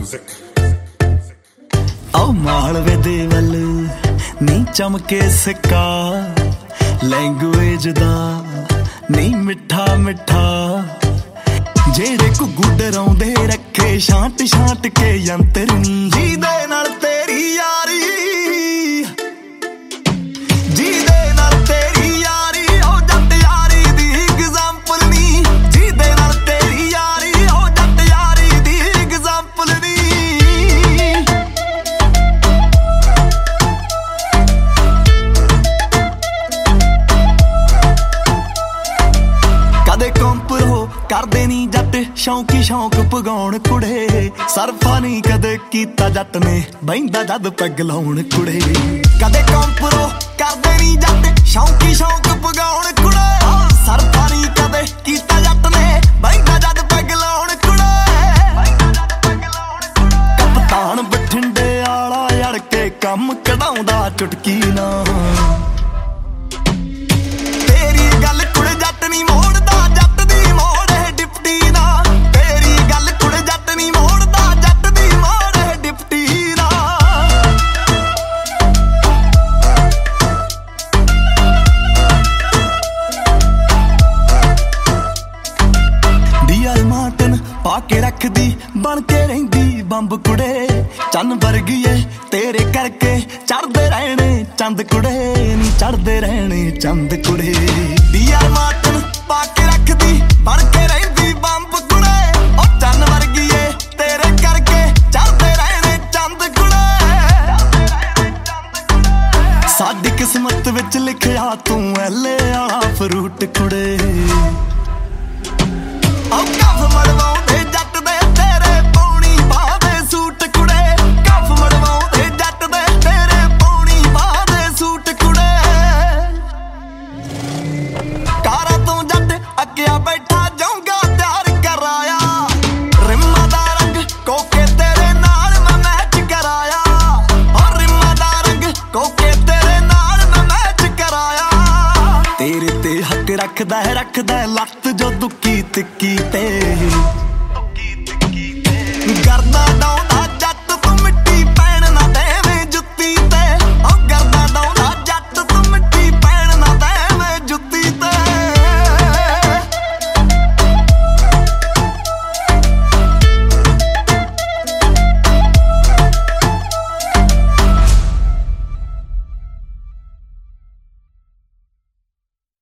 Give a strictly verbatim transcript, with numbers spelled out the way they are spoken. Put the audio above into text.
आओ मालवे दे वल नी चमके सिक्का लैंगुएज दा नी मिठा मिठा जेड़े घुग्गू डराउंदे रखे शांट शांट के यंत्र नी जीदे नाल तेरी यारी जीदे नाल तेरी यारी ओ जट यारी दी एग्जांपल नी जीदे नाल तेरी यारी ओ जट यारी दी एग्जांपल नी कदे कंपर हो करदे नी जट शौकी शौक पगाउण कुड़े सरफा नी कदे कीता जट ने बहिंदा जद पैग लाउण कुड़े कदे कंपरो करदे नी जट शौकी शौक पगाउण कुड़े सरफा नी कदे कीता जट ने बहिंदा जद पैग लाउण कुड़े कप्तान बठिंडे आला अड़ के कम कढाउंदा चुटकी ना तेरी गल कुड़े जट नी मोड़दा जट दी मोड़े डिप्टी ना तेरी गल कुड़े जट नी मोड़दा जट दी मोड़े डिप्टी ना डीआर मार्टन पाके रखदी बन के रहिंदी बंब कुड़े चन वर्गी ए तेरे करके चढ़दे रहने चंद कुड़े नी चढ़दे रहने चंद कुड़े डीआर मार्टन पाके रखदी बन के रहिंदी बंब कुड़े ओ चन वर्गी ए तेरे करके चढ़दे रहने चंद कुड़े साडी किस्मत विच लिखिया तू एले आला फ्रूट कुड़े ओ कफ मड़वाउंदे जट दे तेरे पौनी बाह दे सूट कुड़े कफ मड़वाउंदे जट दे तेरे पौनी बाह दे सूट कुड़े कारा तू जट अग्गिया बैठा जाऊंगा प्यार कराया रिम्मा दा रंग कोके तेरे नाल मैं मैच कराया और रिम्मा दा रंग कोके तेरे नाल मैं मैच कराया तेरे ते हक रखदा है रखदा है लत जो दुक्की तिक्की ते